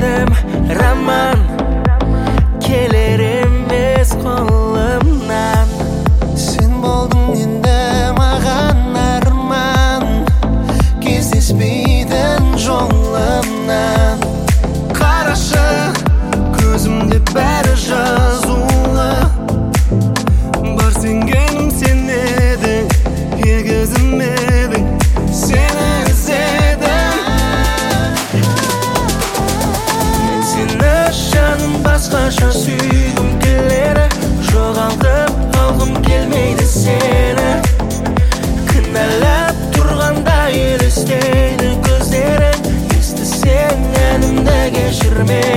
сезім роман келер емес қолымнан. Сен болдың енді маған арман, кездеспейтін жолымнан. Қарашы, көзімде бәрі жазулы, бар сенгенім сен едің, егізім едің, сені іздедім. Мен сені жаным басқаша сүйгім келеді, жоғалтып алғым келмейді сені. Кінәлап тұрғанда елестейді көздерің, естісең әнімді кешір мені.